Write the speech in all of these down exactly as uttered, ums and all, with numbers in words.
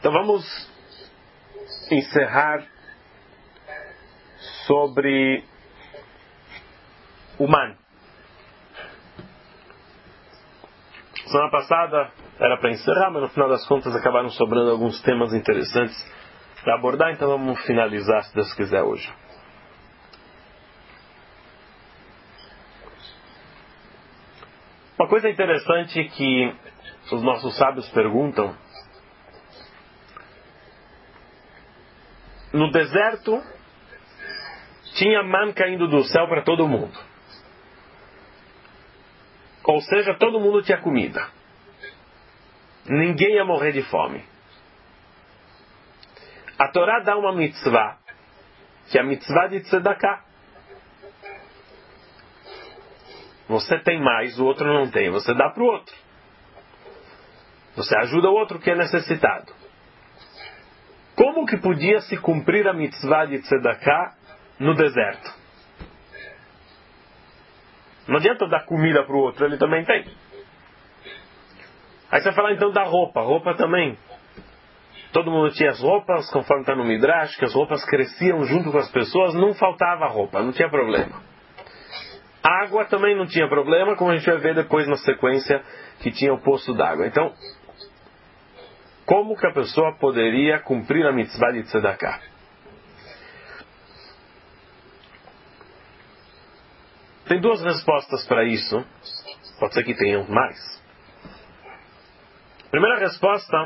Então vamos encerrar sobre o man. Semana passada era para encerrar, mas no final das contas acabaram sobrando alguns temas interessantes para abordar, então vamos finalizar, se Deus quiser, hoje. Uma coisa interessante que os nossos sábios perguntam: no deserto tinha man caindo do céu para todo mundo, ou seja, todo mundo tinha comida, ninguém ia morrer de fome. A Torá dá uma mitzvah, que é a mitzvah de tzedakah. Você tem mais, o outro não tem, você dá para o outro. Você ajuda o outro que é necessitado. Como que podia se cumprir a mitzvah de tzedakah no deserto? Não adianta dar comida para o outro, ele também tem. Aí você fala então da roupa, roupa também. Todo mundo tinha as roupas, conforme está no Midrash, que as roupas cresciam junto com as pessoas, não faltava roupa, não tinha problema. Água também não tinha problema, como a gente vai ver depois na sequência que tinha o poço d'água. Então, como que a pessoa poderia cumprir a mitzvah de tzedakah? Tem duas respostas para isso. Pode ser que tenham mais. A primeira resposta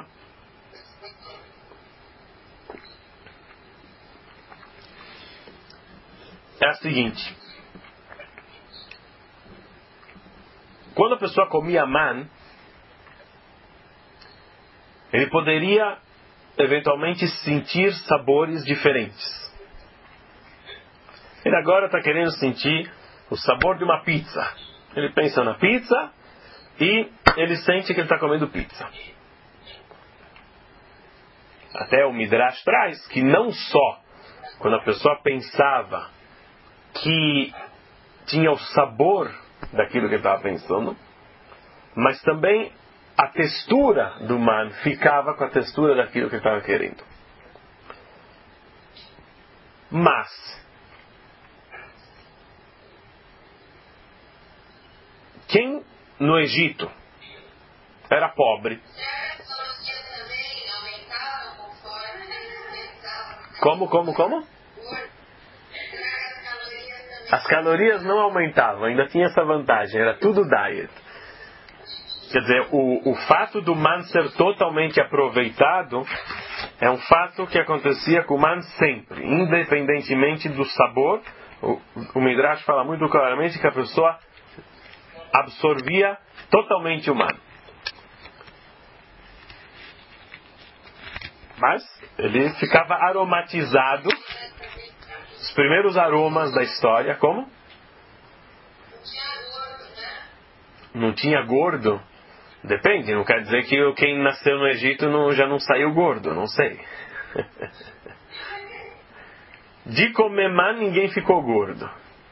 é a seguinte: quando a pessoa comia man, ele poderia eventualmente sentir sabores diferentes. Ele agora está querendo sentir o sabor de uma pizza. Ele pensa na pizza e ele sente que ele está comendo pizza. Até o Midrash traz que não só quando a pessoa pensava que tinha o sabor daquilo que ele estava pensando, mas também a textura do man ficava com a textura daquilo que ele estava querendo. Mas quem no Egito era pobre, como, como, como? As calorias não aumentavam, ainda tinha essa vantagem, era tudo diet. Quer dizer, o, o fato do man ser totalmente aproveitado é um fato que acontecia com o man sempre, independentemente do sabor. O, o Midrash fala muito claramente que a pessoa absorvia totalmente o man. Mas ele ficava aromatizado. Os primeiros aromas da história, como? Não tinha gordo? Depende, não quer dizer que quem nasceu no Egito não, já não saiu gordo, não sei. De comer man, ninguém ficou gordo.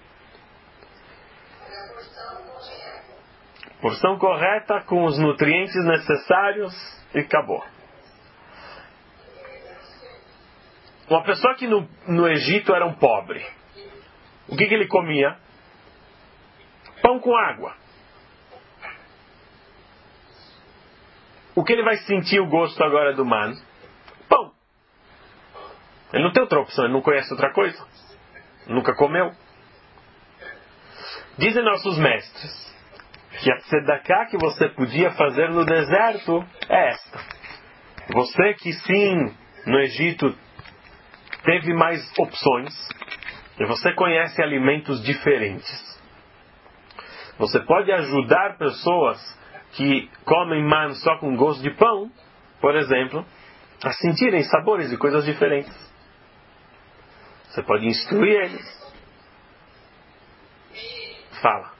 Porção correta, com os nutrientes necessários e acabou. Uma pessoa que no, no Egito era um pobre, o que, que ele comia? Pão com água. O que ele vai sentir o gosto agora do man? Pão. Ele não tem outra opção, ele não conhece outra coisa. Nunca comeu. Dizem nossos mestres que a tzedakah que você podia fazer no deserto é esta. Você que sim, no Egito teve mais opções, e você conhece alimentos diferentes. Você pode ajudar pessoas que comem man só com gosto de pão, por exemplo, a sentirem sabores de coisas diferentes. Você pode instruir eles. Fala.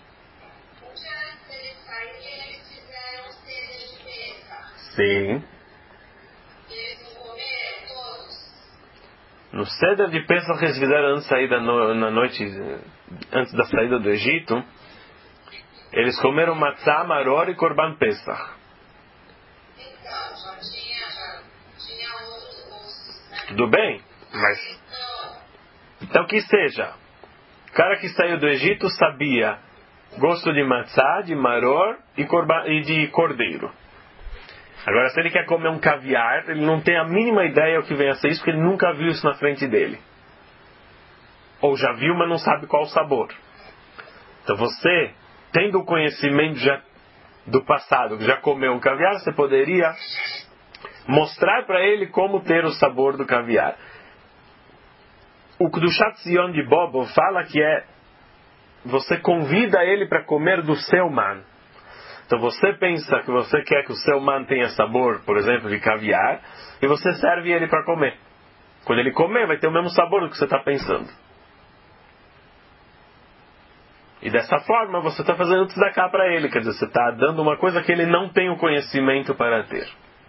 Sim. No Seder de Pesach que eles fizeram antes, saída no, na noite, antes da saída do Egito, eles comeram matzah, maror e korban Pesach. Tudo bem, mas... Então que seja. O cara que saiu do Egito sabia gosto de matzá, de maror e, corba, e de cordeiro. Agora, se ele quer comer um caviar, ele não tem a mínima ideia o que vem a ser isso, porque ele nunca viu isso na frente dele. Ou já viu, mas não sabe qual o sabor. Então você, tendo o conhecimento já do passado, que já comeu um caviar, você poderia mostrar para ele como ter o sabor do caviar. O Kedushat Zion de Bobo fala que é você convida ele para comer do seu man. Então você pensa que você quer que o seu man tenha sabor, por exemplo, de caviar, e você serve ele para comer. Quando ele comer, vai ter o mesmo sabor do que você está pensando. E dessa forma você está fazendo tzedakah para ele, quer dizer, você está dando uma coisa que ele não tem o conhecimento para ter.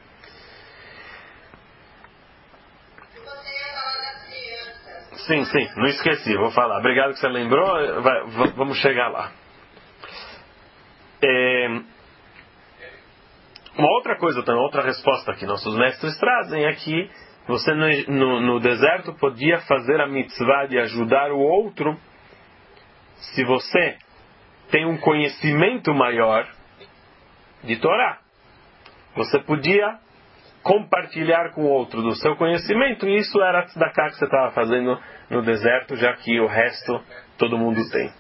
Sim, sim, não esqueci, vou falar. Obrigado que você lembrou, vai, vamos chegar lá. É, uma outra coisa, também, outra resposta que nossos mestres trazem é que você no, no, no deserto podia fazer a mitzvah de ajudar o outro se você tem um conhecimento maior de Torá. Você podia compartilhar com o outro do seu conhecimento, e isso era a tzedakah que você estava fazendo no deserto, já que o resto todo mundo tem.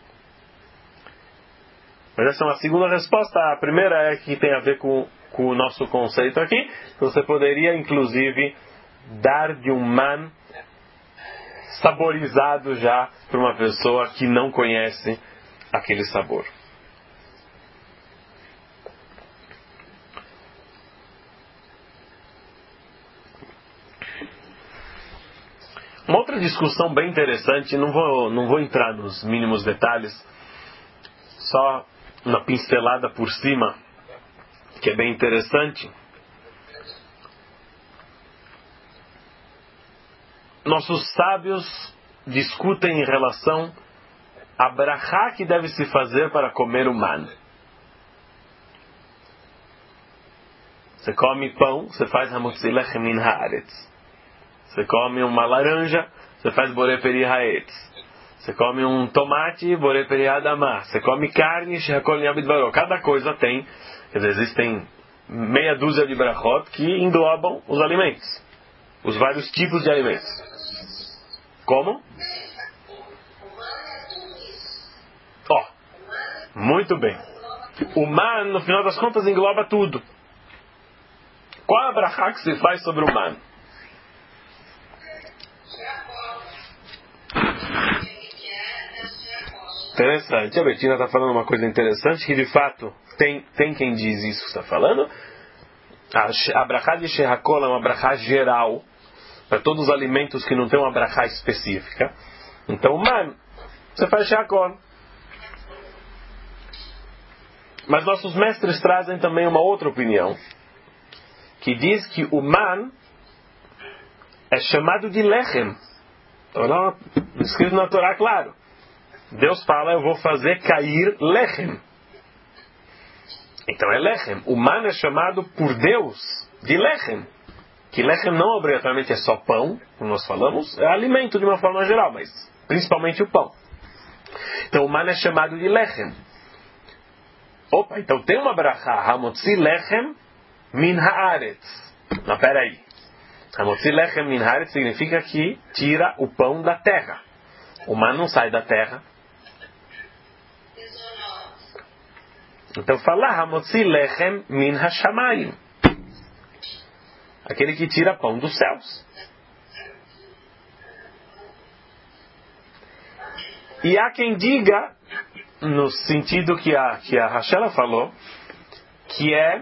Mas essa é uma segunda resposta. A primeira é que tem a ver com, com o nosso conceito aqui. Você poderia, inclusive, dar de um man saborizado já para uma pessoa que não conhece aquele sabor. Uma outra discussão bem interessante, não vou, não vou entrar nos mínimos detalhes, só uma pincelada por cima, que é bem interessante. Nossos sábios discutem em relação a brachá que deve se fazer para comer o man. Você come pão, você faz hamotzi lechem min haaretz. Você come uma laranja, você faz borei peri haetz. Você come um tomate, borei peri adamá. Você come carne, shehakol yabidvaró. Cada coisa tem, quer dizer, existem meia dúzia de brachot que englobam os alimentos, os vários tipos de alimentos. Como? Ó, oh, muito bem. O man, no final das contas, engloba tudo. Qual é a brachá que se faz sobre o man? Interessante. A Betina está falando uma coisa interessante, que de fato tem, tem quem diz isso que está falando. A, a brachá de Shehakol é uma brachá geral para todos os alimentos que não tem uma brachá específica. Então, man, você faz Shehakol. Mas nossos mestres trazem também uma outra opinião, que diz que o man é chamado de lechem. Então, escrito na Torá, claro. Deus fala, eu vou fazer cair lechem. Então é lechem. O man é chamado por Deus de lechem. Que lechem não obrigatoriamente é só pão, como nós falamos, é alimento de uma forma geral, mas principalmente o pão. Então o man é chamado de lechem. Opa, então tem uma brachá, hamotzi lechem min haaretz. Não, peraí. Hamotzi lechem min haaretz significa que tira o pão da terra. O man não sai da terra. Então fala hamotzi lechem min hashamayim. Aquele que tira pão dos céus. E há quem diga, no sentido que a, que a Rachela falou, que é,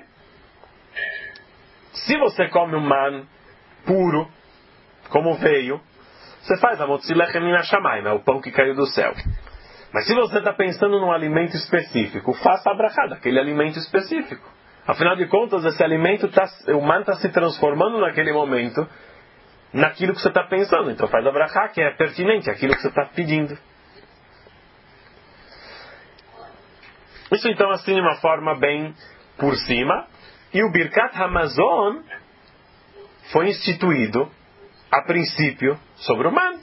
se você come um man puro, como veio, você faz hamotzi lechem min hashamayim, é o pão que caiu do céu. Mas se você está pensando num alimento específico, faça a brachá daquele alimento específico. Afinal de contas, esse alimento, tá, o man está se transformando naquele momento, naquilo que você está pensando. Então faz a brachá que é pertinente, aquilo que você está pedindo. Isso então assim de uma forma bem por cima. E o Birkat Hamazon foi instituído a princípio, sobre o man.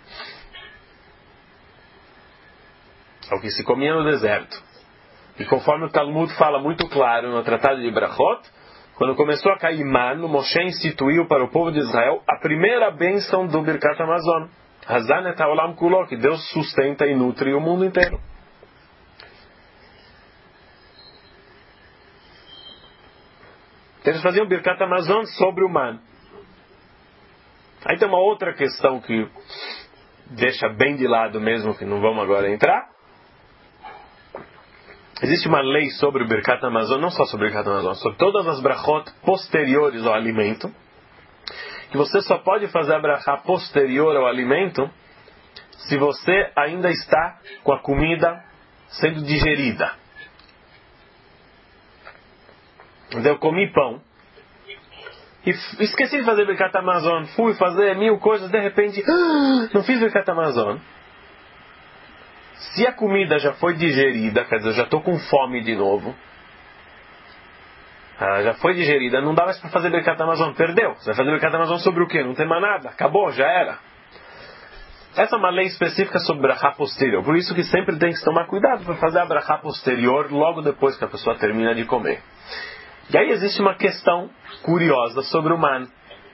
É o que se comia no deserto. E conforme o Talmud fala muito claro no Tratado de Brachot, quando começou a cair man, Moshe instituiu para o povo de Israel a primeira bênção do Birkat Hamazon. Hazan et haolam kulo, que Deus sustenta e nutre o mundo inteiro. Eles faziam Birkat Hamazon sobre o man. Aí tem uma outra questão que deixa bem de lado mesmo, que não vamos agora entrar. Existe uma lei sobre o Birkat Hamazon, não só sobre o Birkat Hamazon, sobre todas as brachot posteriores ao alimento, que você só pode fazer a brachá posterior ao alimento se você ainda está com a comida sendo digerida. Eu comi pão e esqueci de fazer Birkat Hamazon, fui fazer mil coisas, de repente não fiz Birkat Hamazon. Se a comida já foi digerida, quer dizer, eu já estou com fome de novo, ela já foi digerida, não dá mais para fazer Birkat Hamazon, perdeu. Você vai fazer Birkat Hamazon sobre o quê? Não tem mais nada, acabou, já era. Essa é uma lei específica sobre brachá posterior, por isso que sempre tem que tomar cuidado para fazer a brachá posterior logo depois que a pessoa termina de comer. E aí existe uma questão curiosa sobre o man.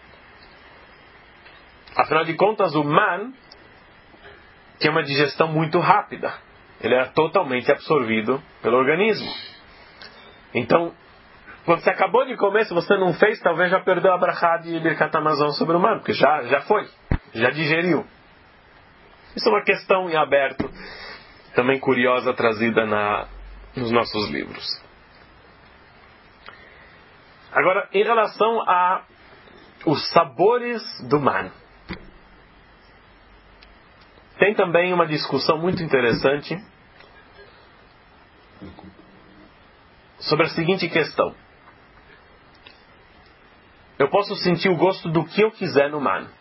Afinal de contas, o man tem uma digestão muito rápida. Ele é totalmente absorvido pelo organismo. Então, quando você acabou de comer, se você não fez, talvez já perdeu a brachá de Birkat Hamazon sobre o man, porque já, já foi, já digeriu. Isso é uma questão em aberto, também curiosa, trazida na, nos nossos livros. Agora, em relação a os sabores do man, tem também uma discussão muito interessante sobre a seguinte questão. Eu posso sentir o gosto do que eu quiser no man.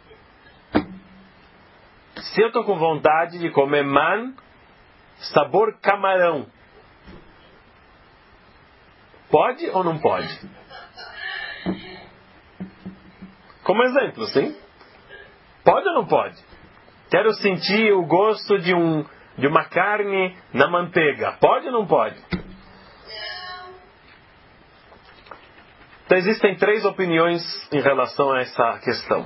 Se eu estou com vontade de comer man, sabor camarão, pode ou não pode? Como exemplo, sim? Pode ou não pode? Quero sentir o gosto de, um, de uma carne na manteiga. Pode ou não pode? Então existem três opiniões em relação a essa questão.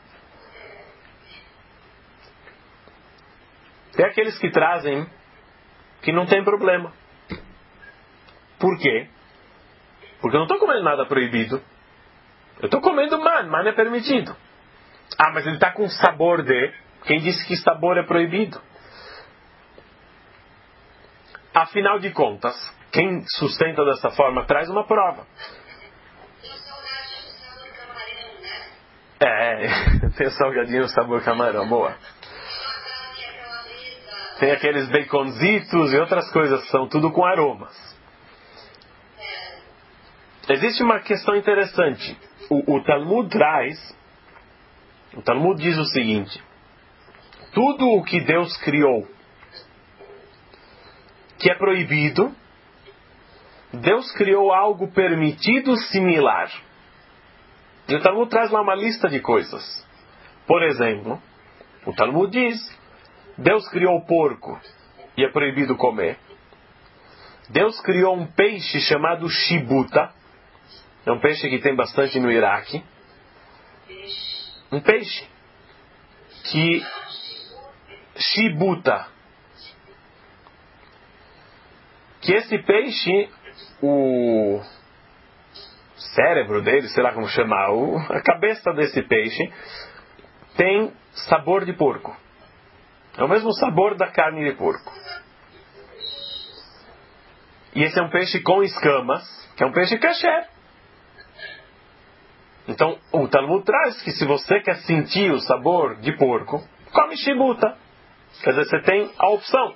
Tem aqueles que trazem que não tem problema. Por quê? Porque eu não estou comendo nada proibido. Eu estou comendo man, man é permitido. Ah, mas ele está com sabor de... Quem disse que sabor é proibido? Afinal de contas, quem sustenta dessa forma traz uma prova. É, tem salgadinho sabor camarão, boa. Tem aqueles baconzitos e outras coisas que são tudo com aromas. Existe uma questão interessante. O, o Talmud traz, o Talmud diz o seguinte: tudo o que Deus criou que é proibido, Deus criou algo permitido similar. E o Talmud traz lá uma lista de coisas. Por exemplo, o Talmud diz: Deus criou o porco e é proibido comer. Deus criou um peixe chamado shibuta. É um peixe que tem bastante no Iraque. Um peixe que... Shibuta. Que esse peixe, o cérebro dele, sei lá como chamar, o, a cabeça desse peixe, tem sabor de porco. É o mesmo sabor da carne de porco. E esse é um peixe com escamas, que é um peixe kasher. Então, o Talmud traz que se você quer sentir o sabor de porco, come shibuta. Quer dizer, você tem a opção.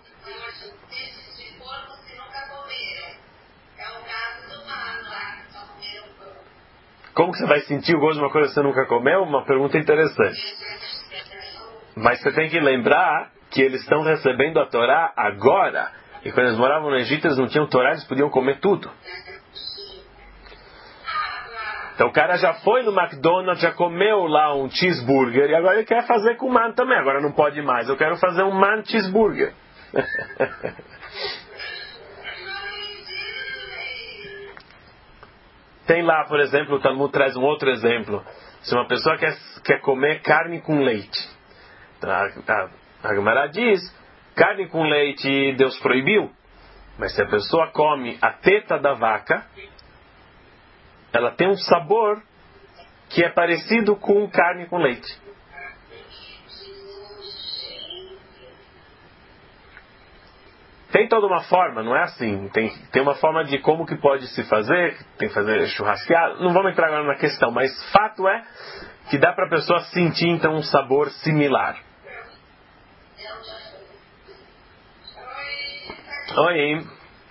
Como que você vai sentir o gosto de uma coisa que você nunca comeu? Uma pergunta interessante. Mas você tem que lembrar que eles estão recebendo a Torá agora. E quando eles moravam no Egito, eles não tinham Torá, eles podiam comer tudo. Então o cara já foi no McDonald's, já comeu lá um cheeseburger, e agora ele quer fazer com man também. Agora não pode mais, eu quero fazer um man cheeseburger. Tem lá, por exemplo, o Talmud traz um outro exemplo. Se uma pessoa quer, quer comer carne com leite, a, a, a Gemara diz, carne com leite Deus proibiu, mas se a pessoa come a teta da vaca, ela tem um sabor que é parecido com carne com leite. Tem toda uma forma, não é assim. Tem, tem uma forma de como que pode se fazer, tem que fazer churrasqueado. Não vamos entrar agora na questão, mas fato é que dá para a pessoa sentir então um sabor similar. Oi.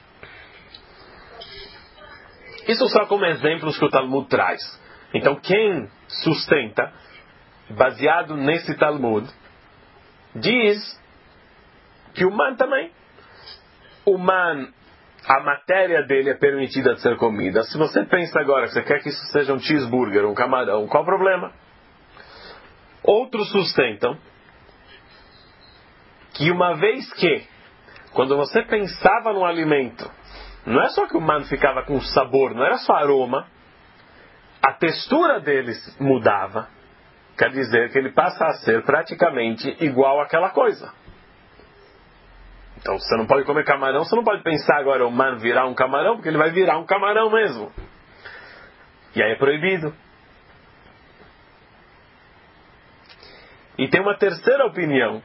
Isso só como exemplos que o Talmud traz. Então quem sustenta, baseado nesse Talmud, diz que o man também. O man, a matéria dele é permitida de ser comida. Se você pensa agora que você quer que isso seja um cheeseburger, um camarão, qual o problema? Outros sustentam que uma vez que, quando você pensava no alimento, não é só que o man ficava com sabor, não era só aroma, a textura deles mudava. Quer dizer que ele passa a ser praticamente igual àquela coisa. Então, você não pode comer camarão, você não pode pensar agora o man virar um camarão, porque ele vai virar um camarão mesmo. E aí é proibido. E tem uma terceira opinião,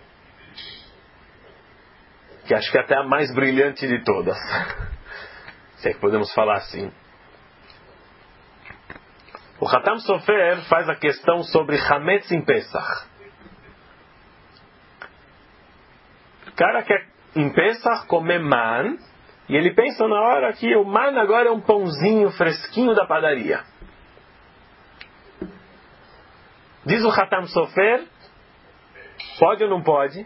que acho que é até a mais brilhante de todas. Se é que podemos falar assim. O Hatam Sofer faz a questão sobre Hametz em Pesach. O cara quer em Pesach comer man, e ele pensa na hora que o man agora é um pãozinho fresquinho da padaria. Diz o Hatam Sofer, pode ou não pode?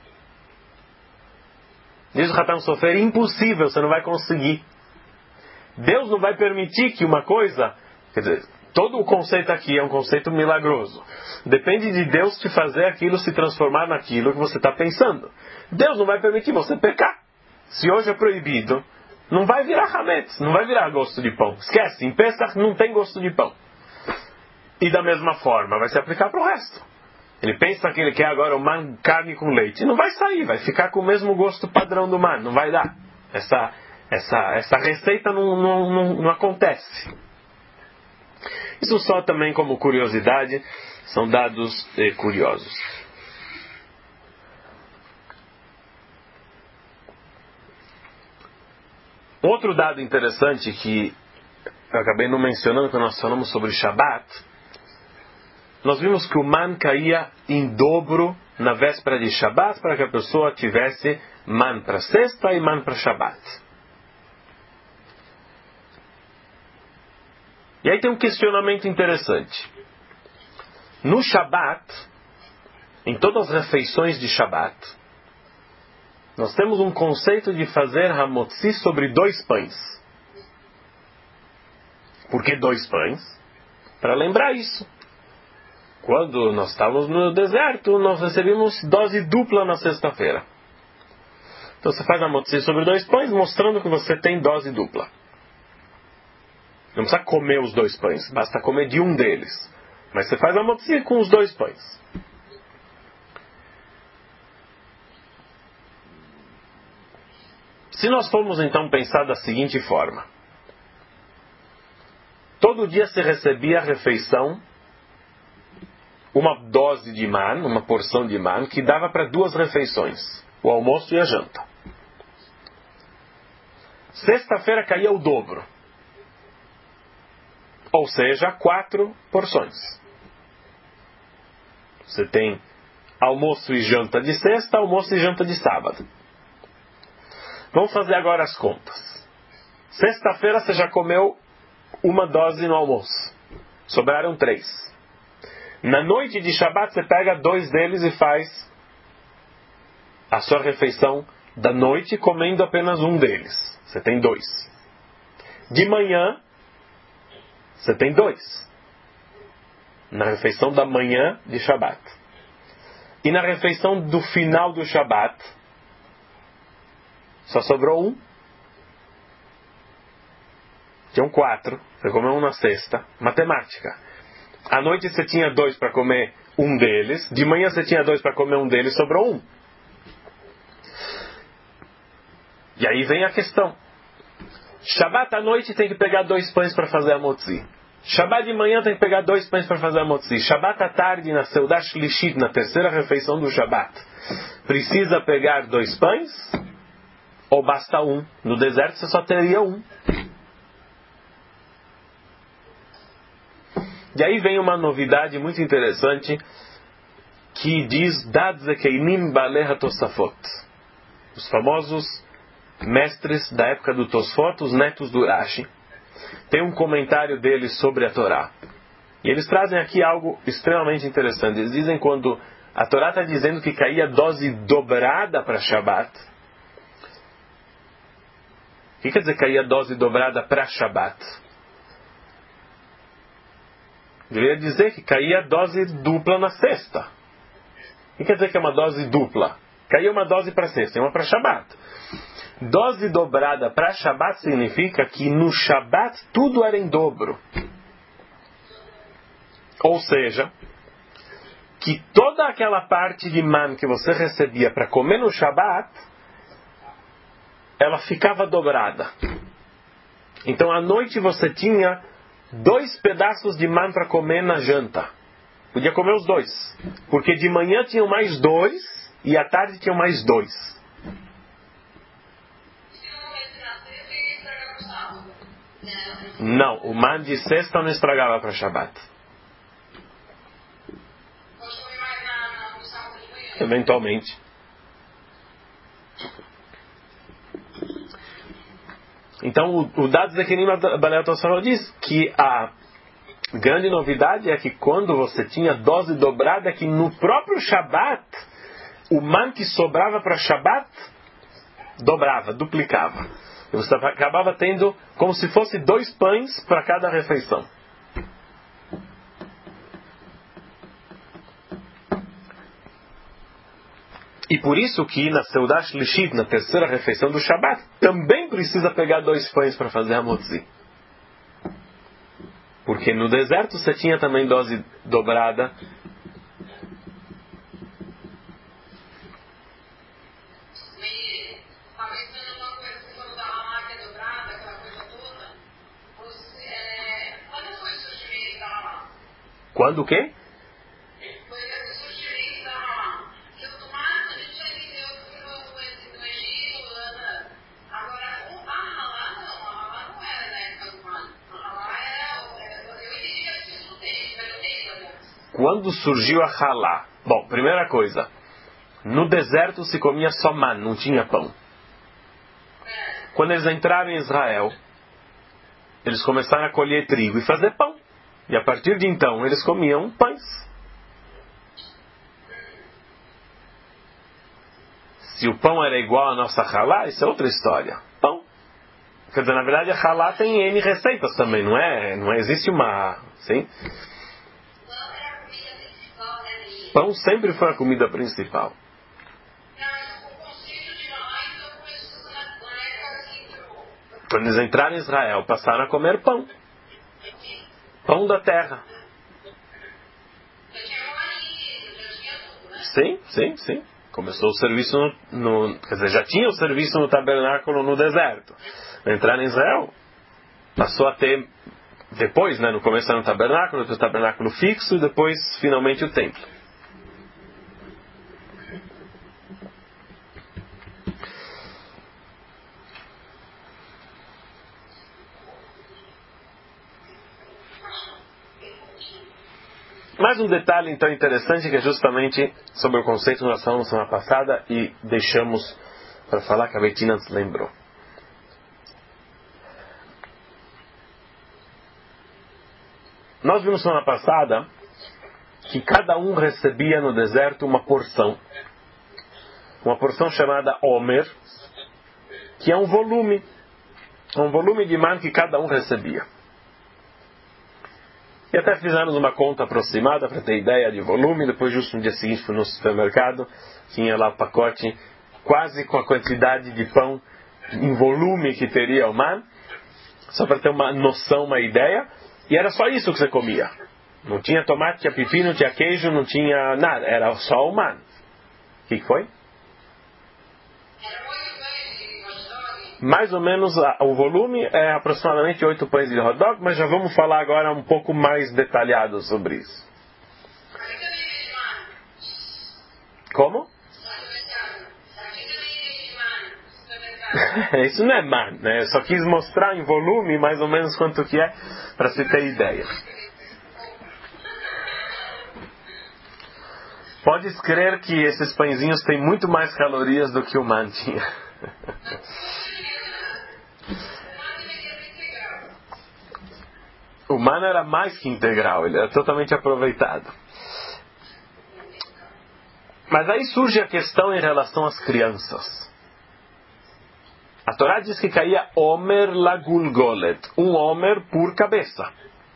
Diz o Hatam Sofer, impossível, você não vai conseguir. Deus não vai permitir que uma coisa, quer dizer, todo o conceito aqui é um conceito milagroso. Depende de Deus te fazer aquilo se transformar naquilo que você está pensando. Deus não vai permitir você pecar. Se hoje é proibido, não vai virar hametz, não vai virar gosto de pão. Esquece, em Pesach não tem gosto de pão. E da mesma forma, vai se aplicar para o resto. Ele pensa que ele quer agora uma carne com leite. Não vai sair, vai ficar com o mesmo gosto padrão do man. Não vai dar. Essa, essa, essa receita não, não, não, não acontece. Isso só também como curiosidade, são dados eh, curiosos. Outro dado interessante que eu acabei não mencionando quando nós falamos sobre Shabbat, nós vimos que o man caía em dobro na véspera de Shabbat para que a pessoa tivesse man para sexta e man para Shabbat. E aí tem um questionamento interessante. No Shabbat, em todas as refeições de Shabbat, nós temos um conceito de fazer hamotzi sobre dois pães. Por que dois pães? Para lembrar isso. Quando nós estávamos no deserto, nós recebemos dose dupla na sexta-feira. Então você faz hamotzi sobre dois pães, mostrando que você tem dose dupla. Não precisa comer os dois pães, basta comer de um deles. Mas você faz hamotzi com os dois pães. Se nós formos então pensar da seguinte forma. Todo dia se recebia a refeição, uma dose de man, uma porção de man, que dava para duas refeições, o almoço e a janta. Sexta-feira caía o dobro. Ou seja, quatro porções. Você tem almoço e janta de sexta, almoço e janta de sábado. Vamos fazer agora as contas. Sexta-feira você já comeu uma dose no almoço. Sobraram três. Na noite de Shabbat você pega dois deles e faz a sua refeição da noite comendo apenas um deles. Você tem dois. De manhã você tem dois. Na refeição da manhã de Shabat. E na refeição do final do Shabat, só sobrou um. Tinham quatro. Você comeu um na sexta. Matemática. À noite você tinha dois para comer um deles. De manhã você tinha dois para comer um deles. Sobrou um. E aí vem a questão. Shabat à noite tem que pegar dois pães para fazer a motzi. Shabat de manhã tem que pegar dois pães para fazer a motzi. Shabat à tarde, na Seudah Shlishit, na terceira refeição do Shabat, precisa pegar dois pães? Ou basta um? No deserto você só teria um. E aí vem uma novidade muito interessante que diz Dad Zekeinim Baleha Tosafot. Os famosos mestres da época do Tosfot, os netos do Rashi. Tem um comentário deles sobre a Torá. E eles trazem aqui algo extremamente interessante. Eles dizem quando a Torá está dizendo que caía dose dobrada para Shabat. O que quer dizer caía dose dobrada para Shabat? Deveria dizer que caía dose dupla na sexta. O que quer dizer que é uma dose dupla? Caía uma dose para sexta e uma para Shabat. Dose dobrada para Shabat significa que no Shabat tudo era em dobro. Ou seja, que toda aquela parte de man que você recebia para comer no Shabat, ela ficava dobrada. Então à noite você tinha dois pedaços de man para comer na janta. Podia comer os dois. Porque de manhã tinham mais dois e à tarde tinham mais dois. Não, o man de sexta não estragava para Shabat. Eventualmente. Então o, o Dad Zekenim Baleha Tosafot diz que a grande novidade é que quando você tinha dose dobrada, que no próprio Shabat, o man que sobrava para Shabat dobrava, duplicava. E você acabava tendo como se fosse dois pães para cada refeição. E por isso que na Seudah Shlishit, na terceira refeição do Shabat, também precisa pegar dois pães para fazer a motzi. Porque no deserto você tinha também dose dobrada. Quando o quê? Quando surgiu a halá? Bom, primeira coisa, no deserto se comia só man, não tinha pão. Quando eles entraram em Israel, eles começaram a colher trigo e fazer pão. E a partir de então, eles comiam pães. Se o pão era igual à nossa halá, isso é outra história. Pão. Quer dizer, na verdade, a halá tem N receitas também, não é? Não existe uma... Sim? Pão sempre foi a comida principal. Quando eles entraram em Israel, passaram a comer pão. Pão da terra. Sim, sim, sim. Começou o serviço no, no... Quer dizer, já tinha o serviço no tabernáculo no deserto. Entrar em Israel, passou a ter... Depois, né, no começo era no tabernáculo, o tabernáculo fixo e depois, finalmente, o templo. Mais um detalhe então interessante que é justamente sobre o conceito que nós falamos na semana passada e deixamos para falar que a Betina nos lembrou. Nós vimos semana passada que cada um recebia no deserto uma porção. Uma porção chamada Omer, que é um volume. Um volume de man que cada um recebia. E até fizemos uma conta aproximada para ter ideia de volume. Depois, justo no dia seguinte, fui no supermercado, tinha lá o pacote quase com a quantidade de pão em volume que teria o man, só para ter uma noção, uma ideia. E era só isso que você comia. Não tinha tomate, tinha pepino, tinha queijo, não tinha nada. Era só o man. O que foi? Mais ou menos a, o volume é aproximadamente oito pães de hot dog, mas já vamos falar agora um pouco mais detalhado sobre isso. Como? Isso não é man, né? Eu só quis mostrar em volume mais ou menos quanto que é, para você ter ideia. Pode crer que esses pãezinhos têm muito mais calorias do que o man tinha. O man era mais que integral, ele era totalmente aproveitado. Mas aí surge a questão em relação às crianças. A Torá diz que caía Omer Lagulgolet, um Omer por cabeça.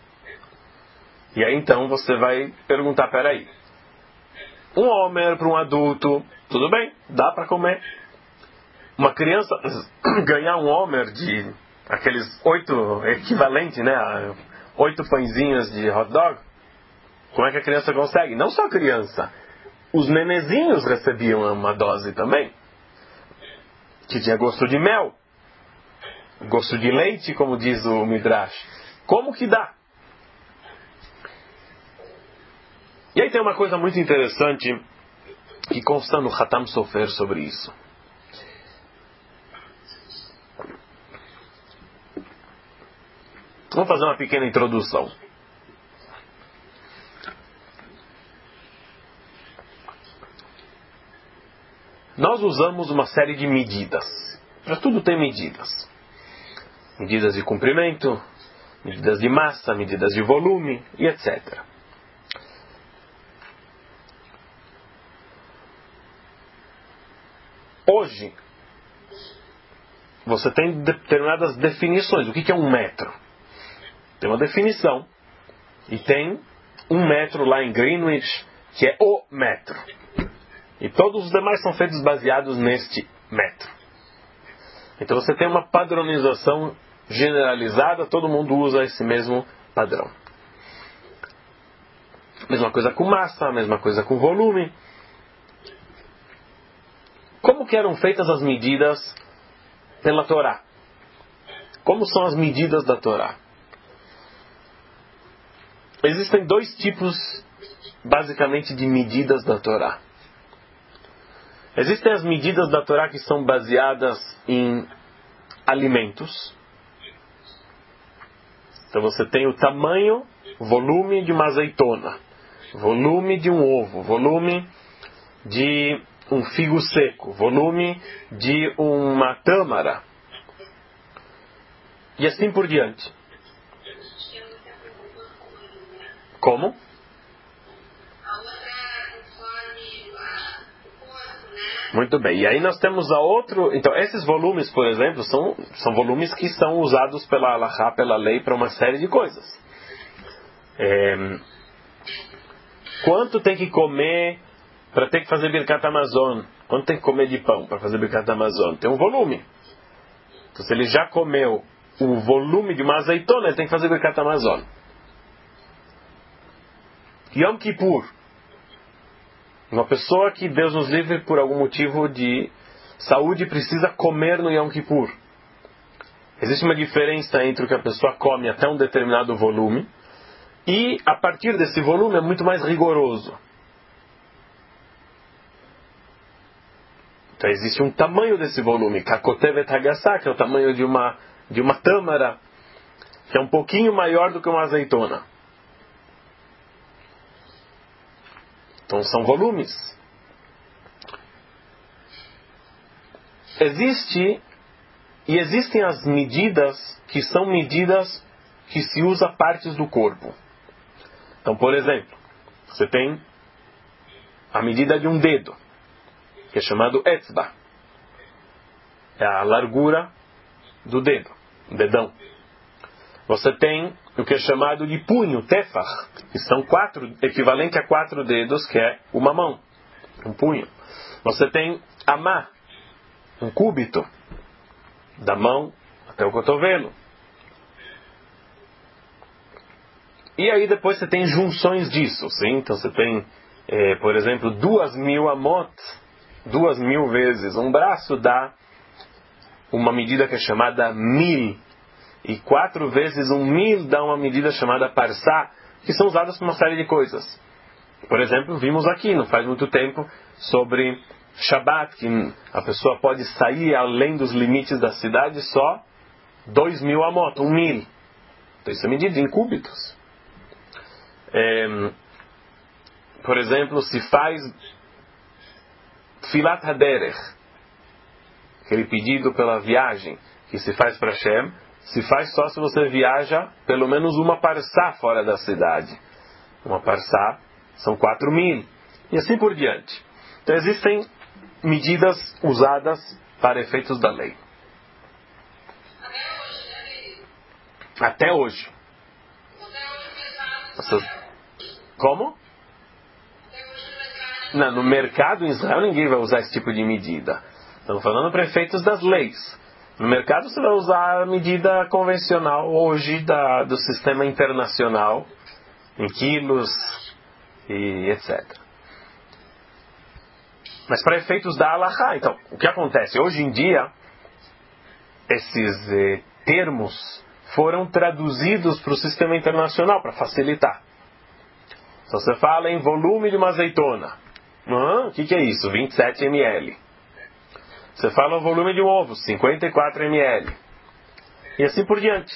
E aí então você vai perguntar, peraí, um Omer para um adulto, tudo bem, dá para comer. Uma criança ganhar um Omer de aqueles oito, equivalente, né, a oito pãezinhos de hot dog, como é que a criança consegue? Não só a criança, os nenezinhos recebiam uma dose também, que tinha gosto de mel, gosto de leite, como diz o Midrash. Como que dá? E aí tem uma coisa muito interessante que consta no Hatam Sofer sobre isso. Vamos fazer uma pequena introdução. Nós usamos uma série de medidas. Para tudo tem medidas. Medidas de comprimento, medidas de massa, medidas de volume e etcétera. Hoje, você tem determinadas definições. O que é um metro? Tem uma definição. E tem um metro lá em Greenwich, que é o metro. E todos os demais são feitos baseados neste metro. Então você tem uma padronização generalizada, todo mundo usa esse mesmo padrão. Mesma coisa com massa, mesma coisa com volume. Como que eram feitas as medidas pela Torá? Como são as medidas da Torá? Existem dois tipos, basicamente, de medidas da Torá. Existem as medidas da Torá que são baseadas em alimentos. Então você tem o tamanho, volume de uma azeitona, volume de um ovo, volume de um figo seco, volume de uma tâmara. E assim por diante. Como? Muito bem. E aí nós temos a outro... Então, esses volumes, por exemplo, são, são volumes que são usados pela Halachá, pela lei, para uma série de coisas. É... Quanto tem que comer para ter que fazer Birkat Hamazon? Quanto tem que comer de pão para fazer Birkat Hamazon? Tem um volume. Então, se ele já comeu o volume de uma azeitona, ele tem que fazer Birkat Hamazon. Yom Kippur. Uma pessoa que Deus nos livre por algum motivo de saúde precisa comer no Yom Kippur. Existe uma diferença entre o que a pessoa come até um determinado volume e a partir desse volume é muito mais rigoroso. Então existe um tamanho desse volume, Kakotevet Hagassá, que é o tamanho de uma, de uma tâmara, que é um pouquinho maior do que uma azeitona. Então são volumes. Existe e existem as medidas que são medidas que se usa partes do corpo. Então, por exemplo, você tem a medida de um dedo, que é chamado etzba. É a largura do dedo, dedão. Você tem o que é chamado de punho, tefach, que são quatro, equivalente a quatro dedos, que é uma mão, um punho. Você tem amá, um cúbito, da mão até o cotovelo. E aí depois você tem junções disso, sim? Então você tem, eh, por exemplo, duas mil amot, duas mil vezes um braço dá uma medida que é chamada mil, e quatro vezes um mil dá uma medida chamada parsá, que são usadas para uma série de coisas. Por exemplo, vimos aqui, não faz muito tempo, sobre Shabbat, que a pessoa pode sair além dos limites da cidade só dois mil amot, um mil. Então isso é medido em cúbitos. É, por exemplo, se faz Filat Haderech, aquele pedido pela viagem que se faz para Hashem, se faz só se você viaja pelo menos uma parsá fora da cidade. Uma parsá são quatro mil. E assim por diante. Então existem medidas usadas para efeitos da lei. Até hoje. Essas... Como? Não, no mercado em Israel ninguém vai usar esse tipo de medida. Estamos falando para efeitos das leis. No mercado você vai usar a medida convencional hoje da, do sistema internacional, em quilos e etcétera. Mas para efeitos da halachá, então, o que acontece? Hoje em dia, esses eh, termos foram traduzidos para o sistema internacional para facilitar. Então você fala em volume de uma azeitona. Ah, o que, que é isso? vinte e sete mililitros. Você fala o volume de um ovo, cinquenta e quatro mililitros. E assim por diante.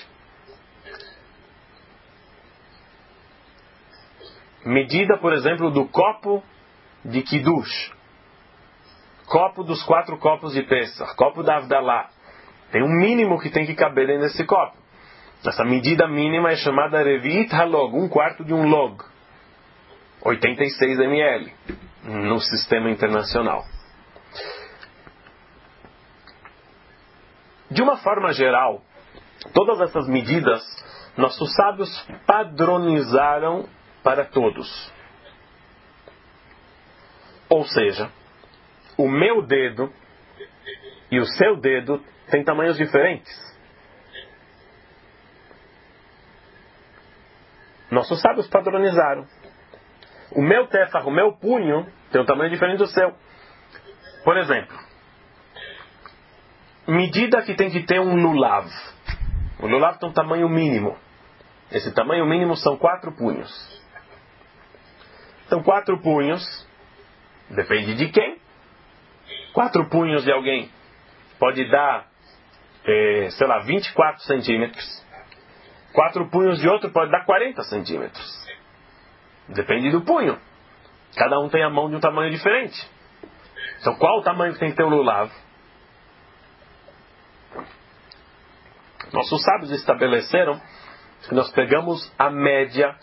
Medida, por exemplo, do copo de Kiddush. Copo dos quatro copos de Pesach. Copo da Avdalá. Tem um mínimo que tem que caber dentro desse copo. Essa medida mínima é chamada Revi'it Halog, um quarto de um log. oitenta e seis mililitros no sistema internacional. De uma forma geral, todas essas medidas, nossos sábios padronizaram para todos. Ou seja, o meu dedo e o seu dedo têm tamanhos diferentes. Nossos sábios padronizaram. O meu tefach, o meu punho, tem um tamanho diferente do seu. Por exemplo, medida que tem que ter um lulav. O lulav tem um tamanho mínimo. Esse tamanho mínimo são quatro punhos. Então, quatro punhos, depende de quem. Quatro punhos de alguém pode dar, eh, sei lá, vinte e quatro centímetros. Quatro punhos de outro pode dar quarenta centímetros. Depende do punho. Cada um tem a mão de um tamanho diferente. Então, qual o tamanho que tem que ter o lulav? Nossos sábios estabeleceram que nós pegamos a média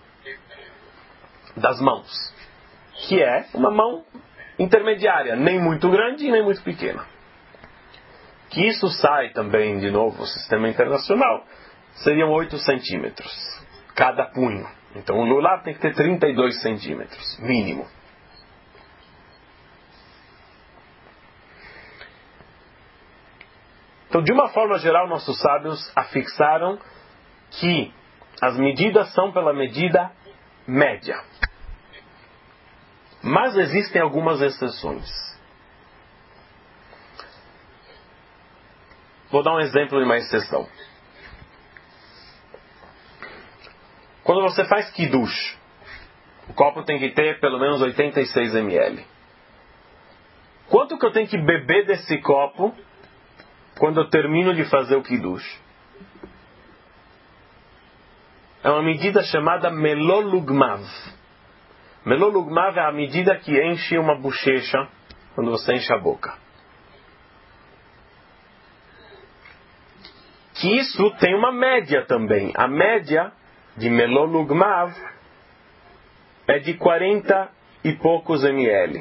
das mãos, que é uma mão intermediária, nem muito grande e nem muito pequena. Que isso sai também, de novo, o sistema internacional, seriam oito centímetros cada punho. Então o lulav tem que ter trinta e dois centímetros, mínimo. Então, de uma forma geral, nossos sábios afixaram que as medidas são pela medida média. Mas existem algumas exceções. Vou dar um exemplo de uma exceção. Quando você faz Kiddush, o copo tem que ter pelo menos oitenta e seis mililitros. Quanto que eu tenho que beber desse copo quando eu termino de fazer o Kiddush? É uma medida chamada Melolugmav. Melolugmav é a medida que enche uma bochecha quando você enche a boca. Que isso tem uma média também. A média de Melolugmav é de quarenta e poucos ml.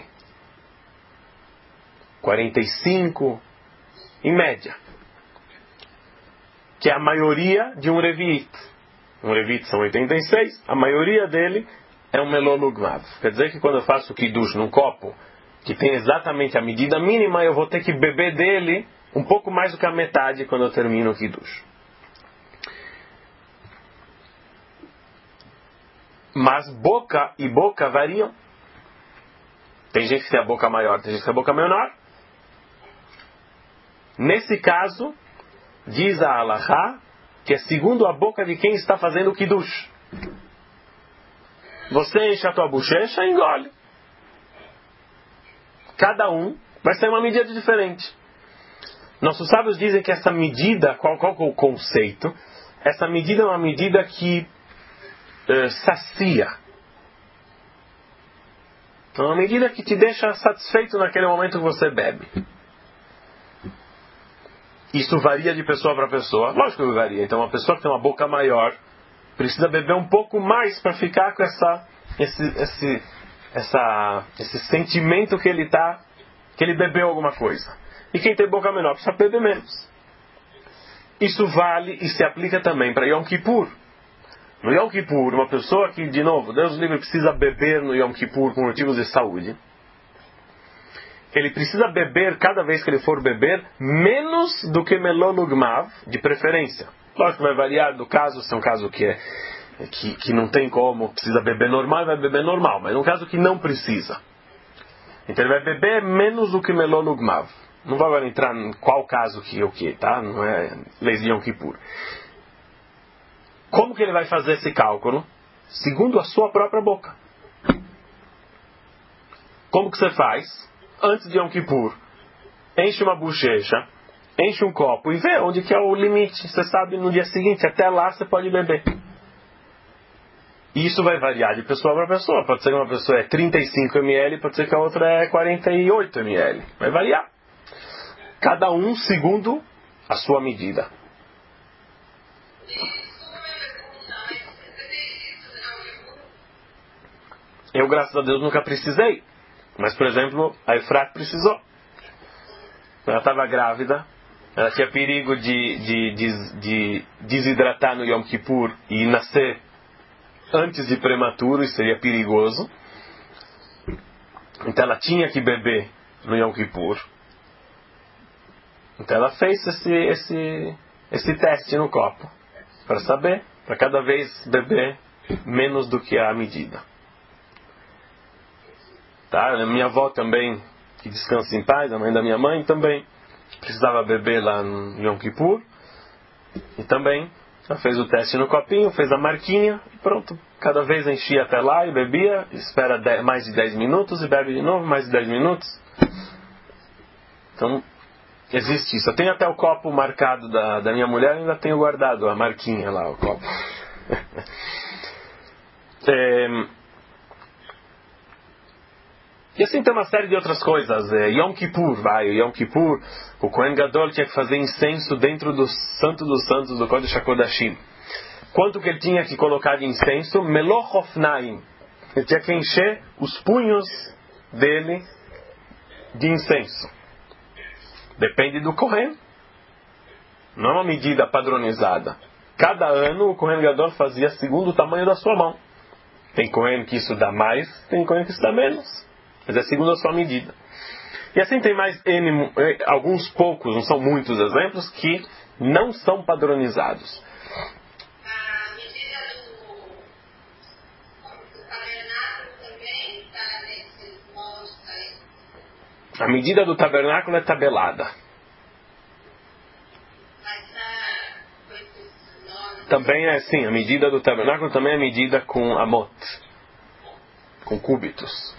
quarenta e cinco em média. Que é a maioria de um Revi'it. um levite são oitenta e seis, a maioria dele é um melolugmav. Quer dizer que quando eu faço o kiddush num copo que tem exatamente a medida mínima, eu vou ter que beber dele um pouco mais do que a metade quando eu termino o kiddush. Mas boca e boca variam. Tem gente que tem a boca maior, tem gente que tem a boca menor. Nesse caso, diz a Halachá que é segundo a boca de quem está fazendo o kiddush. Você enche a tua bochecha e engole. Cada um vai ser uma medida diferente. Nossos sábios dizem que essa medida, qual, qual é o conceito? Essa medida é uma medida que uh, sacia. É uma medida que te deixa satisfeito naquele momento que você bebe. Isso varia de pessoa para pessoa. Lógico que varia. Então, uma pessoa que tem uma boca maior precisa beber um pouco mais para ficar com essa, esse, esse, essa, esse sentimento que ele tá, que ele bebeu alguma coisa. E quem tem boca menor precisa beber menos. Isso vale e se aplica também para Yom Kippur. No Yom Kippur, uma pessoa que, de novo, Deus livre, precisa beber no Yom Kippur por motivos de saúde, ele precisa beber, cada vez que ele for beber, menos do que melolugmav, de preferência. Lógico que vai variar do caso, se é um caso que, é, que, que não tem como, precisa beber normal, vai beber normal. Mas num caso que não precisa. Então ele vai beber menos do que melolugmav. Não vou agora entrar em qual caso que é o que, tá? Não é leis de Yom Kippur. Como que ele vai fazer esse cálculo? Segundo a sua própria boca. Como que você faz? Antes de Yom Kippur, enche uma bochecha, enche um copo e vê onde que é o limite. Você sabe, no dia seguinte, até lá você pode beber. E isso vai variar de pessoa para pessoa. Pode ser que uma pessoa é trinta e cinco mililitros, pode ser que a outra é quarenta e oito mililitros. Vai variar. Cada um segundo a sua medida. Eu, graças a Deus, nunca precisei. Mas, por exemplo, a Efrat precisou. Ela estava grávida. Ela tinha perigo de, de, de, de desidratar no Yom Kippur e nascer antes de prematuro. Isso seria perigoso. Então ela tinha que beber no Yom Kippur. Então ela fez esse, esse, esse teste no copo. Para saber. Para cada vez beber menos do que a medida. Tá? Minha avó também, que descansa em paz, a mãe da minha mãe também precisava beber lá no Yom Kippur. E também já fez o teste no copinho, fez a marquinha e pronto. Cada vez enchia até lá e bebia, espera dez, mais de dez minutos e bebe de novo, mais de dez minutos. Então, existe isso. Eu tenho até o copo marcado da, da minha mulher, ainda tenho guardado a marquinha lá, o copo. é... E assim tem uma série de outras coisas. É, Yom Kippur, vai, Yom Kippur, o Kohen Gadol tinha que fazer incenso dentro do Santo dos Santos do Kodesh HaKodashim. Quanto que ele tinha que colocar de incenso? Meloch Ofnaim. Ele tinha que encher os punhos dele de incenso. Depende do Kohen. Não é uma medida padronizada. Cada ano o Kohen Gadol fazia segundo o tamanho da sua mão. Tem Kohen que isso dá mais, tem Kohen que isso dá menos. Mas é segundo a sua medida. E assim tem mais N, alguns poucos, não são muitos exemplos, que não são padronizados. A medida do tabernáculo também está nesses moldes aí? A medida do tabernáculo é tabelada. Mas está com esses nomes? Também é assim, a medida do tabernáculo também é medida com amot, com cúbitos.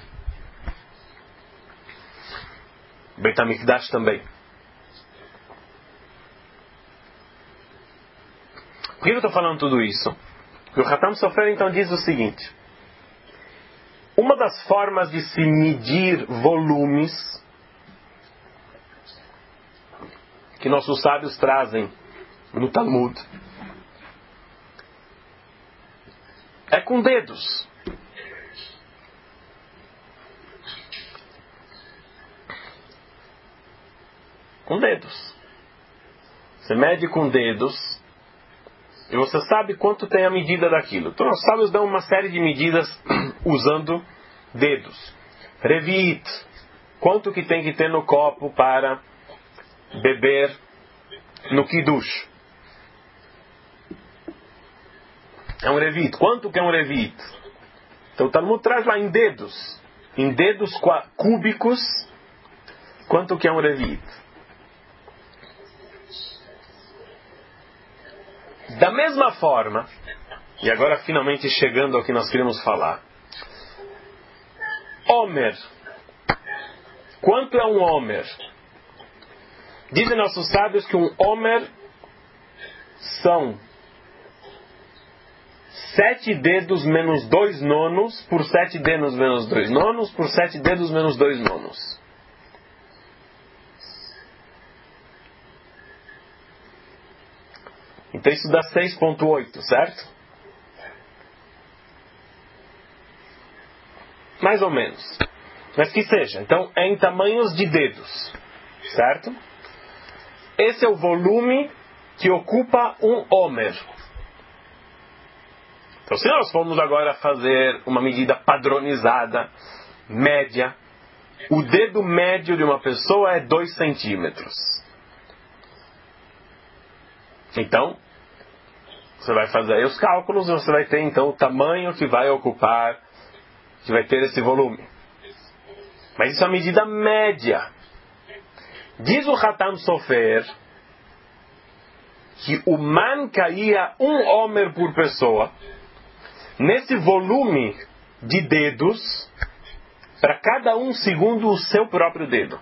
Beit HaMikdash também. Por que eu estou falando tudo isso? Porque o Hatam Sofer então diz o seguinte: uma das formas de se medir volumes que nossos sábios trazem no Talmud é com dedos. Com dedos. Você mede com dedos. e você sabe quanto tem a medida daquilo. Então os sábios dão uma série de medidas usando dedos. Revit, quanto que tem que ter no copo para beber no Kiddush? É um revit. Quanto que é um revit? Então o Talmud traz lá em dedos. Em dedos cúbicos, quanto que é um revit? Da mesma forma, e agora finalmente chegando ao que nós queremos falar. Homer. Quanto é um Homer? Dizem nossos sábios que um Homer são sete dedos menos dois nonos por sete dedos menos dois nonos por sete dedos menos dois nonos. Então isso dá seis vírgula oito, certo? Mais ou menos. Mas que seja. Então é em tamanhos de dedos, certo? Esse é o volume que ocupa um Homer. Então se nós formos agora fazer uma medida padronizada, média, o dedo médio de uma pessoa é dois centímetros. Então, você vai fazer aí os cálculos e você vai ter então o tamanho que vai ocupar, que vai ter esse volume. Mas isso é a medida média. Diz o Hatam Sofer que o man caía um homer por pessoa nesse volume de dedos para cada um segundo o seu próprio dedo.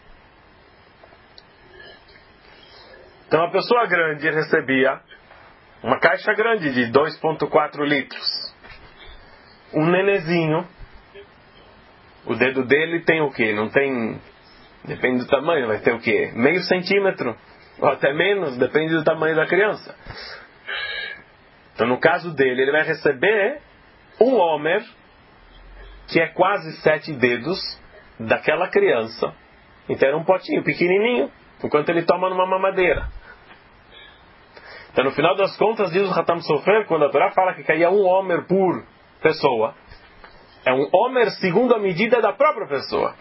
Então a pessoa grande recebia uma caixa grande de dois vírgula quatro litros. Um nenezinho, o dedo dele tem o quê? Não tem... Depende do tamanho, vai ter o quê? Meio centímetro, ou até menos, depende do tamanho da criança. Então no caso dele, ele vai receber um homer, que é quase sete dedos, daquela criança. Então era um potinho pequenininho, enquanto ele toma numa mamadeira. Então no final das contas, diz o Hatam Sofer, quando a Torá fala que caía um homer por pessoa, é um homer segundo a medida da própria pessoa.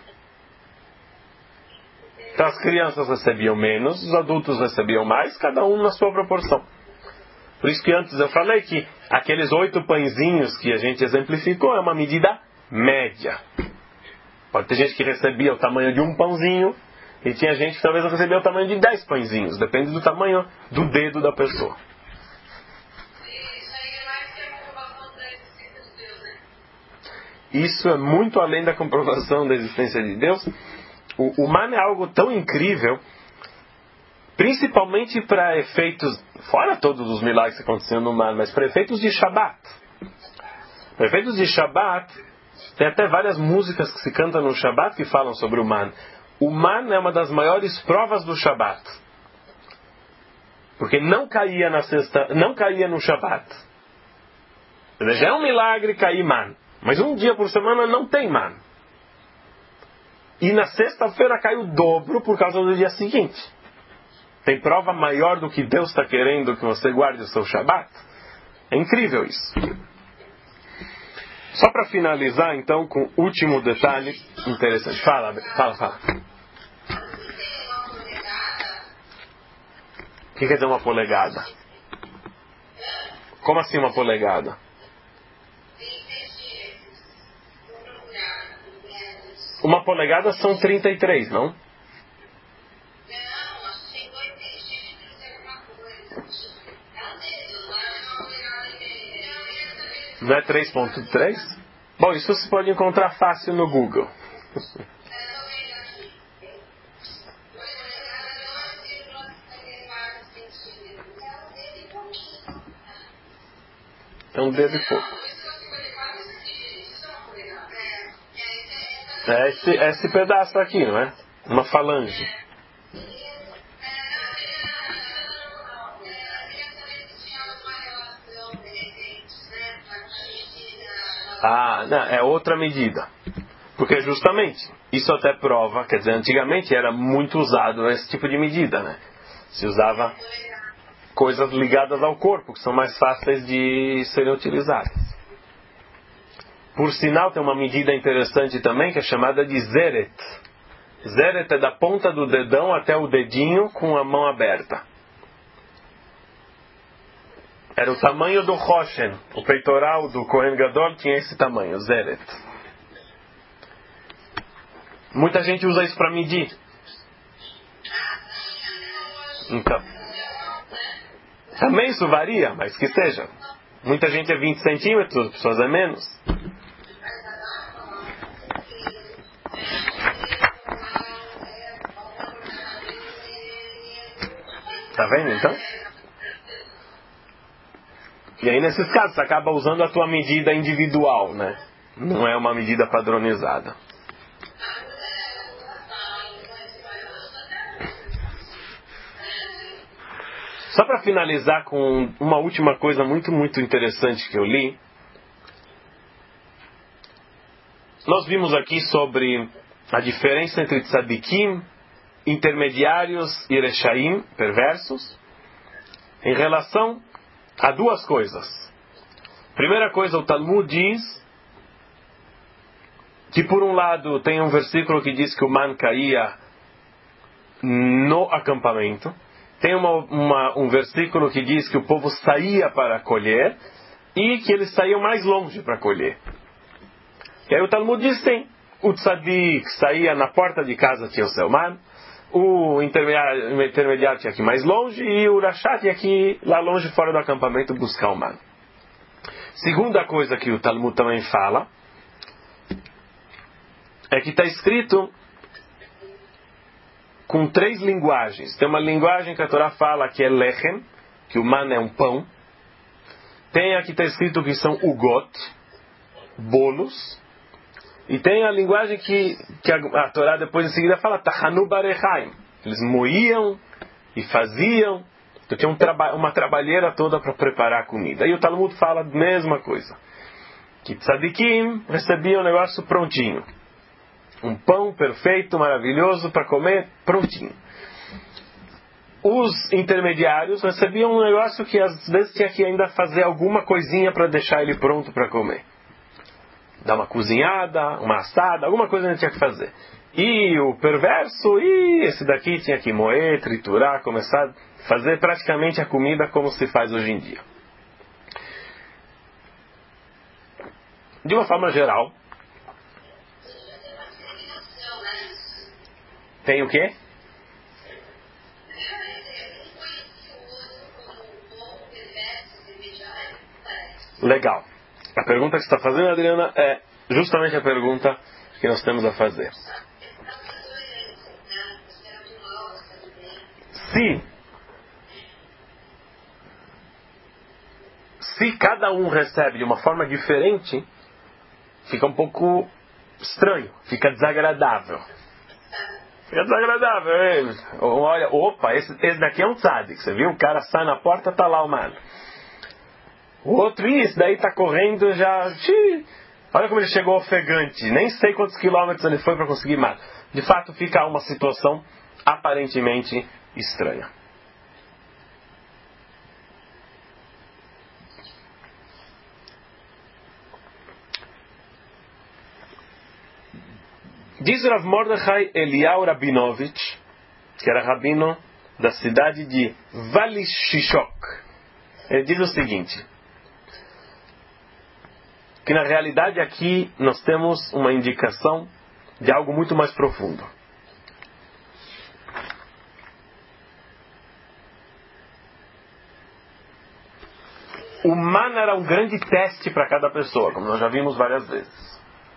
Então as crianças recebiam menos, os adultos recebiam mais, cada um na sua proporção. Por isso que antes eu falei que aqueles oito pãezinhos que a gente exemplificou é uma medida média. Pode ter gente que recebia o tamanho de um pãozinho e tinha gente que talvez recebia o tamanho de dez pãezinhos. Depende do tamanho do dedo da pessoa. Isso é muito além da comprovação da existência de Deus. O, o man é algo tão incrível, principalmente para efeitos, fora todos os milagres que aconteceram no man, mas para efeitos de Shabbat. Para efeitos de Shabbat, tem até várias músicas que se cantam no Shabbat que falam sobre o man. O man é uma das maiores provas do Shabbat. Porque não caía na sexta, não caía no Shabbat. Já é um milagre cair man. Mas um dia por semana não tem man. E na sexta-feira cai o dobro por causa do dia seguinte. Tem prova maior do que Deus está querendo que você guarde o seu Shabbat? É incrível isso. Só para finalizar, então, com o último detalhe interessante. Fala, fala, fala. O que quer dizer uma polegada? Como assim uma polegada? Uma polegada são trinta e três, não? Não é três ponto três? Bom, isso você pode encontrar fácil no Google. É um dedo e pouco. É esse, esse pedaço aqui, não é? Uma falange. Ah, não, é outra medida. Porque justamente, isso até prova, quer dizer, antigamente era muito usado esse tipo de medida, né? Se usava coisas ligadas ao corpo, que são mais fáceis de serem utilizadas. Por sinal, tem uma medida interessante também, que é chamada de zeret. Zeret é da ponta do dedão até o dedinho com a mão aberta. Era o tamanho do Roshen. O peitoral do Kohen Gadol tinha esse tamanho, zeret. Muita gente usa isso para medir. Então, também isso varia, mas que seja. Muita gente é vinte centímetros, pessoas é menos. Tá vendo então? E aí nesses casos você acaba usando a tua medida individual, né? Não é uma medida padronizada. Só para finalizar com uma última coisa muito, muito interessante que eu li. Nós vimos aqui sobre a diferença entre tzadikim, intermediários e reshaim, perversos, em relação a duas coisas. Primeira coisa, o Talmud diz que por um lado tem um versículo que diz que o man caía no acampamento. Tem uma, uma, um versículo que diz que o povo saía para colher e que eles saíam mais longe para colher. E aí o Talmud diz sim, o tzadik saía na porta de casa, tinha o seu man, o intermediário, o intermediário tinha que ir mais longe e o rachá tinha que ir lá longe fora do acampamento buscar o man. Segunda coisa que o Talmud também fala é que está escrito com três linguagens. Tem uma linguagem que a Torá fala que é lechem, que o man é um pão. Tem a que está escrito que são ugot, bolos. E tem a linguagem que, que a, a Torá depois em seguida fala tahanu barechaim. Eles moíam e faziam. Então tinha um traba, uma trabalheira toda para preparar a comida. E o Talmud fala a mesma coisa. Que tzadikim recebiam o negócio prontinho. Um pão perfeito, maravilhoso para comer, prontinho. Os intermediários recebiam um negócio que às vezes tinha que ainda fazer alguma coisinha para deixar ele pronto para comer. Dar uma cozinhada, uma assada, alguma coisa a gente tinha que fazer. E o perverso, e esse daqui tinha que moer, triturar, começar a fazer praticamente a comida como se faz hoje em dia. De uma forma geral, tem o quê? Legal. A pergunta que você está fazendo, Adriana, é justamente a pergunta que nós temos a fazer. Se, se cada um recebe de uma forma diferente, fica um pouco estranho, fica desagradável. Fica desagradável, hein? Olha, opa, esse, esse daqui é um tzadik. Você viu? O cara sai na porta, tá lá o mano. O outro, isso daí tá correndo já. Xiii, olha como ele chegou ofegante. Nem sei quantos quilômetros ele foi para conseguir matar. De fato, fica uma situação aparentemente estranha. Diz Rav Mordechai Eliyahu Rabinovich, que era rabino da cidade de Valishishok. Ele diz o seguinte, que na realidade aqui nós temos uma indicação de algo muito mais profundo. O man era um grande teste para cada pessoa, como nós já vimos várias vezes.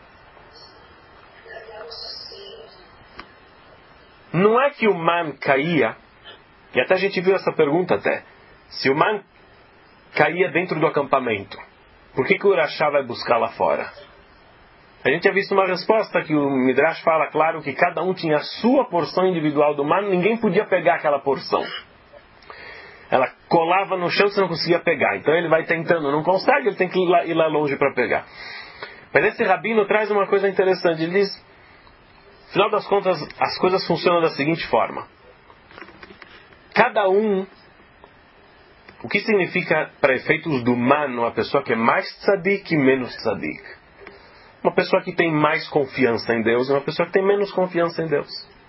Não é que o man caía, e até a gente viu essa pergunta até, se o man caía dentro do acampamento, por que que o Urachá vai buscar lá fora? A gente já visto uma resposta que o Midrash fala, claro, que cada um tinha a sua porção individual do man, ninguém podia pegar aquela porção. Ela colava no chão, você não conseguia pegar. Então ele vai tentando, não consegue, ele tem que ir lá, ir lá longe para pegar. Mas esse rabino traz uma coisa interessante, ele diz, afinal das contas, as coisas funcionam da seguinte forma. Cada um O que significa, para efeitos do man, uma pessoa que é mais tzadik e menos tzadik? Uma pessoa que tem mais confiança em Deus e uma pessoa que tem menos confiança em Deus.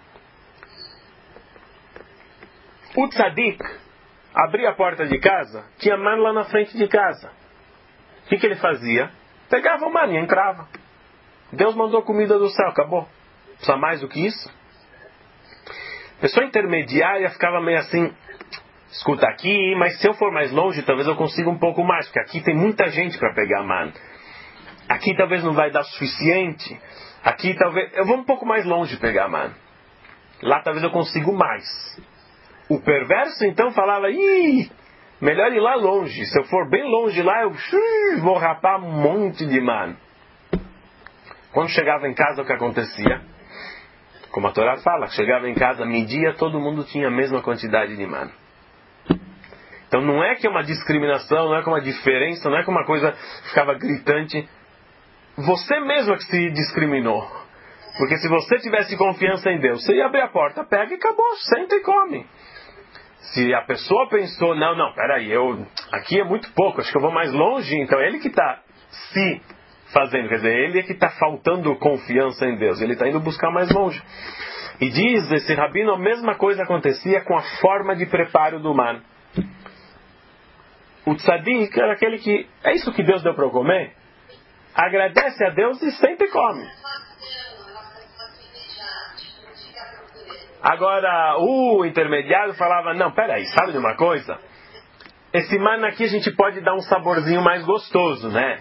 O tzadik abria a porta de casa, tinha man lá na frente de casa. O que, que ele fazia? Pegava o man e entrava. Deus mandou comida do céu, acabou. Precisa mais do que isso? A pessoa intermediária ficava meio assim, escuta aqui, mas se eu for mais longe, talvez eu consiga um pouco mais, porque aqui tem muita gente para pegar man. Aqui talvez não vai dar o suficiente. Aqui talvez... Eu vou um pouco mais longe pegar man. Lá talvez eu consiga mais. O perverso então falava, ih, melhor ir lá longe. Se eu for bem longe lá, eu ui, vou rapar um monte de man. Quando chegava em casa, o que acontecia? Como a Torá fala, chegava em casa, media, todo mundo tinha a mesma quantidade de man. Então não é que é uma discriminação, não é que é uma diferença, não é que uma coisa ficava gritante. Você mesmo é que se discriminou. Porque se você tivesse confiança em Deus, você ia abrir a porta, pega e acabou, senta e come. Se a pessoa pensou, não, não, peraí, eu, aqui é muito pouco, acho que eu vou mais longe, então ele que está se fazendo, quer dizer, ele é que está faltando confiança em Deus, ele está indo buscar mais longe. E diz esse rabino, a mesma coisa acontecia com a forma de preparo do man. O tzadik era aquele que, é isso que Deus deu para eu comer? Agradece a Deus e senta e come. Agora, o intermediário falava, não, peraí, sabe de uma coisa? Esse man aqui a gente pode dar um saborzinho mais gostoso, né?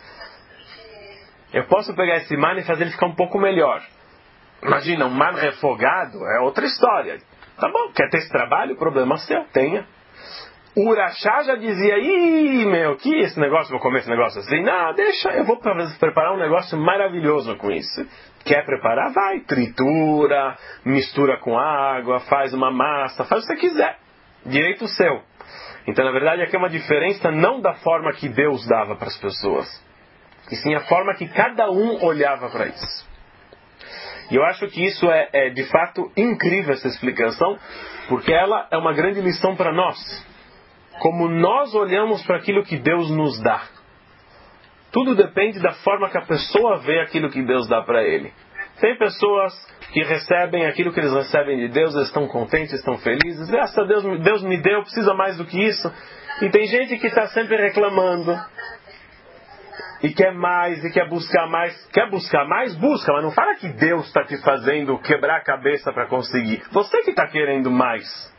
Eu posso pegar esse man e fazer ele ficar um pouco melhor. Imagina, um man refogado é outra história. Tá bom, quer ter esse trabalho? Problema seu, tenha. O Urachá já dizia, ih, meu, que esse negócio, vou comer esse negócio assim? Não, deixa, eu vou preparar um negócio maravilhoso com isso. Quer preparar? Vai, tritura, mistura com água, faz uma massa, faz o que você quiser. Direito seu. Então, na verdade, aqui é uma diferença não da forma que Deus dava para as pessoas, e sim a forma que cada um olhava para isso. E eu acho que isso é, é, de fato, incrível essa explicação, porque ela é uma grande lição para nós. Como nós olhamos para aquilo que Deus nos dá. Tudo depende da forma que a pessoa vê aquilo que Deus dá para ele. Tem pessoas que recebem aquilo que eles recebem de Deus, eles estão contentes, estão felizes. Graças a Deus, Deus me deu, precisa mais do que isso. E tem gente que está sempre reclamando. E quer mais, e quer buscar mais. Quer buscar mais? Busca, mas não fala que Deus está te fazendo quebrar a cabeça para conseguir. Você que está querendo mais.